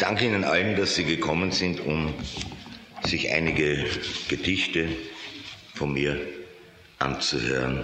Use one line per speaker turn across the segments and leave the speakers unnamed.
danke Ihnen allen, dass Sie gekommen sind, um sich einige Gedichte von mir anzuhören.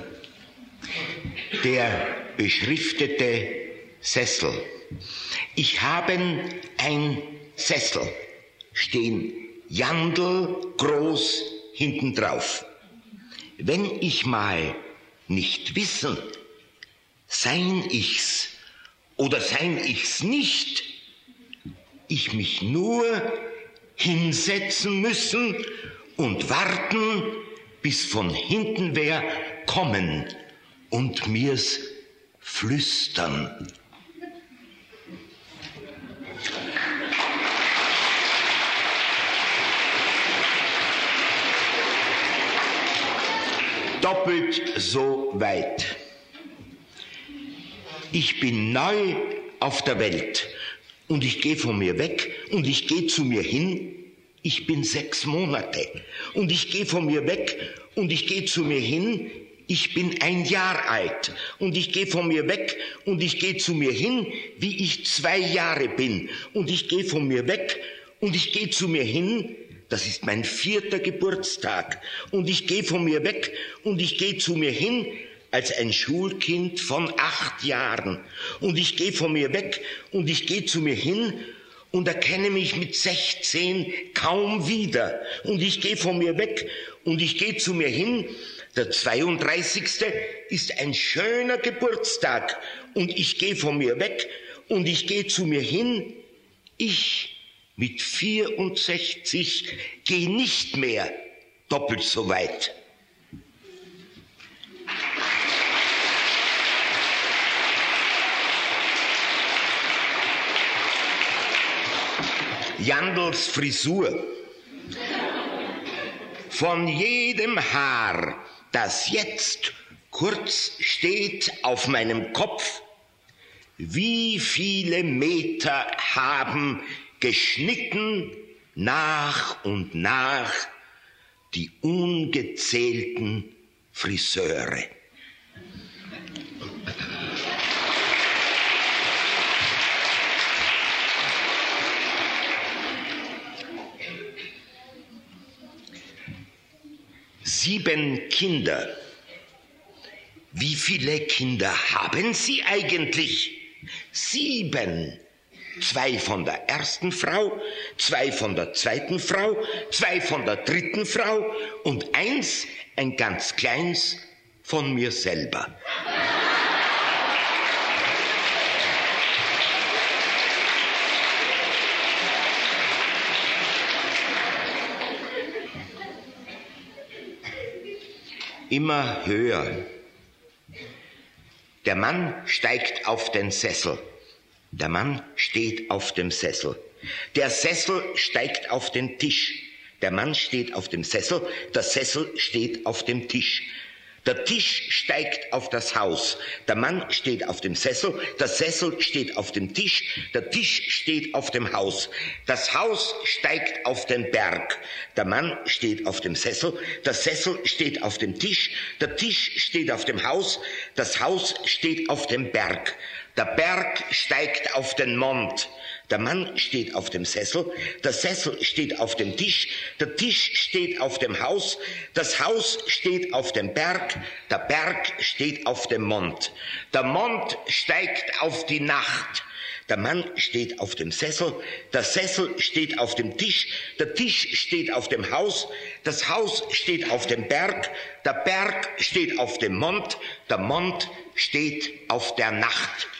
Der beschriftete Sessel. Ich haben ein Sessel stehen, Jandl groß hinten drauf. Wenn ich mal nicht wissen, sein ich's oder sein ich's nicht, ich mich nur hinsetzen müssen und warten, bis von hinten wer kommen und mir's flüstern. Doppelt so weit. Ich bin neu auf der Welt und ich gehe von mir weg und ich gehe zu mir hin. Ich bin 6 Monate und ich gehe von mir weg und ich gehe zu mir hin. Ich bin 1 Jahr alt und ich gehe von mir weg und ich gehe zu mir hin, wie ich 2 Jahre bin. Und ich gehe von mir weg und ich gehe zu mir hin. Das ist mein 4. Geburtstag. Und ich gehe von mir weg und ich gehe zu mir hin als ein Schulkind von 8 Jahren. Und ich gehe von mir weg und ich gehe zu mir hin und erkenne mich mit 16 kaum wieder. Und ich gehe von mir weg und ich gehe zu mir hin. Der 32. ist ein schöner Geburtstag. Und ich gehe von mir weg und ich gehe zu mir hin. Ich mit 64 gehe nicht mehr doppelt so weit. Jandls Frisur. Von jedem Haar, das jetzt kurz steht auf meinem Kopf, wie viele Meter haben geschnitten nach und nach die ungezählten Friseure. Sieben Kinder. Wie viele Kinder haben Sie eigentlich? 7. 2 von der ersten Frau, 2 von der zweiten Frau, 2 von der dritten Frau und 1, ein ganz kleines, von mir selber. Immer höher. Der Mann steigt auf den Sessel. Der Mann steht auf dem Sessel. Der Sessel steigt auf den Tisch. Der Mann steht auf dem Sessel. Der Sessel steht auf dem Tisch. Der Tisch steigt auf das Haus. Der Mann steht auf dem Sessel. Der Sessel steht auf dem Tisch. Der Tisch steht auf dem Haus. Das Haus steigt auf den Berg. Der Mann steht auf dem Sessel. Der Sessel steht auf dem Tisch. Der Tisch steht auf dem Haus. Das Haus steht auf dem Berg. Der Berg steigt auf den Mond. Der Mann steht auf dem Sessel, der Sessel steht auf dem Tisch, der Tisch steht auf dem Haus, das Haus steht auf dem Berg, der Berg steht auf dem Mond. Der Mond steigt auf die Nacht. Der Mann steht auf dem Sessel, der Sessel steht auf dem Tisch, der Tisch steht auf dem Haus, das Haus steht auf dem Berg, der Berg steht auf dem Mond, der Mond steht auf der Nacht.